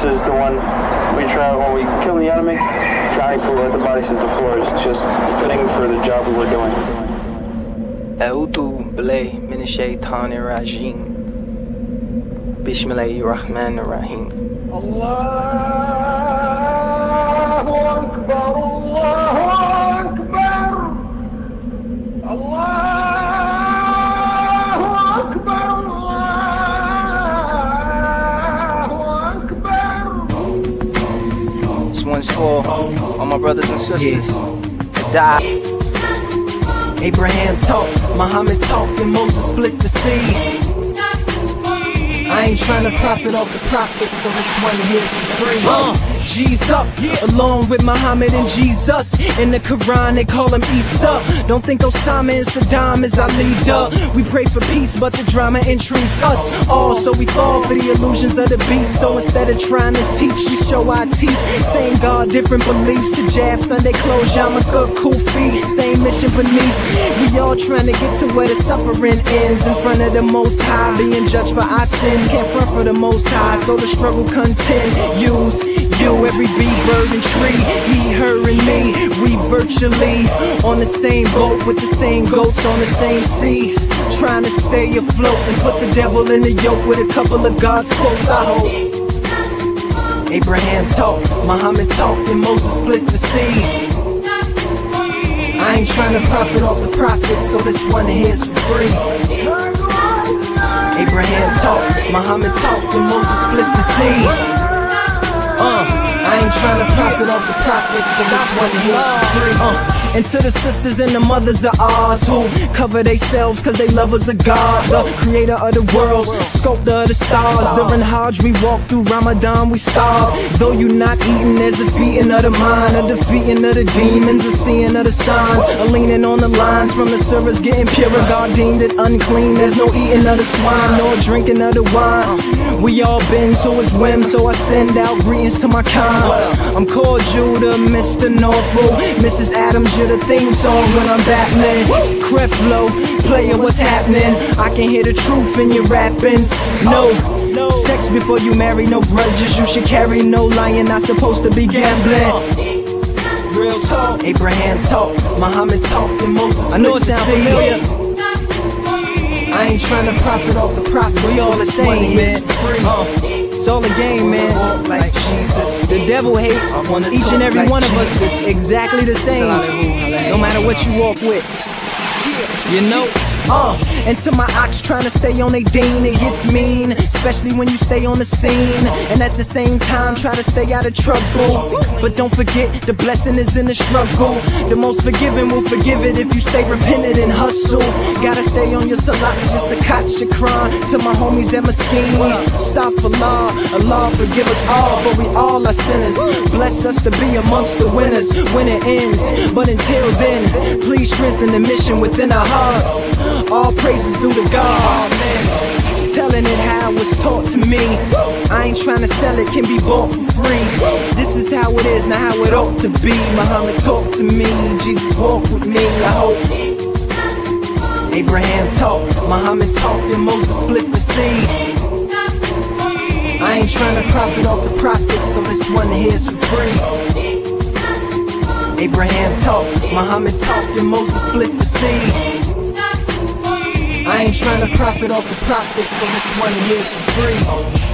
is the one we try when we kill the enemy. Trying to let the bodies hit the floor is just fitting for the job we were doing. أعوذ بالله من الشيطان الرجيم بسم الله الرحمن الرحيم الله أكبر الله أكبر الله أكبر الله أكبر. This one's for all my brothers and sisters that died. Abraham talked, Muhammad talked, and Moses split the sea. I ain't trying to profit off the prophet, so this one here's for free. G's up, along with Muhammad and Jesus. In the Quran they call him Isa. Don't think Osama and Saddam is our leader. We pray for peace, but the drama intrigues us all, so we fall for the illusions of the beast. So instead of trying to teach, we show our teeth. Same God, different beliefs. Hijab, Sunday clothes, yarmulke, kufi. Same mission beneath. We all trying to get to where the suffering ends, in front of the Most High, being judged for our sins. Can't front for the Most High, so the struggle continues. You, every bee, bird, and tree, he, her, and me, we virtually on the same boat with the same goats on the same sea, trying to stay afloat and put the devil in the yoke with a couple of God's quotes, I hope. Abraham talked, Muhammad talked, and Moses split the sea. I ain't trying to profit off the prophet, so this one here's for free. Abraham talked, Muhammad talked, and Moses split the sea. I ain't trying to profit off the prophet, so this one here's for free. And to the sisters and the mothers of ours who cover themselves cause they lovers of God, the creator of the world, sculptor of the stars. During Hajj we walk through Ramadan, we starve. Though you not eating, there's a feeding of the mind, a defeating of the demons, a seeing of the signs, a leaning on the lines from the servers getting purer. God deemed it unclean, there's no eating of the swine, nor drinking of the wine. We all bend to his whim, so I send out greetings to my kind. I'm called Judah, Mr. Norfolk, Mrs. Adams, you're the theme song when I'm Batman. Creflo, player, what's happening? I can hear the truth in your rappings. No sex before you marry, no grudges you should carry, no lying, not supposed to be gambling. Real talk. Abraham talked, Muhammad talked, and Moses split. I know it sounds familiar. I ain't trying to profit off the prophet. We all the same, man. It's all a game, man. Like Jesus. The devil hate each and every one of us is exactly the same, no matter what you walk with. You know? And to my ox trying to stay on they deen, it gets mean, especially when you stay on the scene, and at the same time try to stay out of trouble. But don't forget, the blessing is in the struggle. The most forgiving will forgive it if you stay repentant and hustle. Gotta stay on your salats, your zakat, shukran. To my homies at Mesquite, astaghfirullah, Allah forgive us all, for we all are sinners. Bless us to be amongst the winners when it ends. But until then, please strengthen the mission within our hearts. All praises due to God, man. Telling it how it was taught to me. I ain't trying to sell it, can be bought for free. This is how it is, not how it ought to be. Muhammad talked to me, Jesus walked with me, I hope. Abraham talked, Muhammad talked, and Moses split the sea. I ain't trying to profit off the prophet, so this one here's for free. Abraham talked, Muhammad talked, and Moses split the sea. I ain't trying to profit off the prophet, so this one here's for free.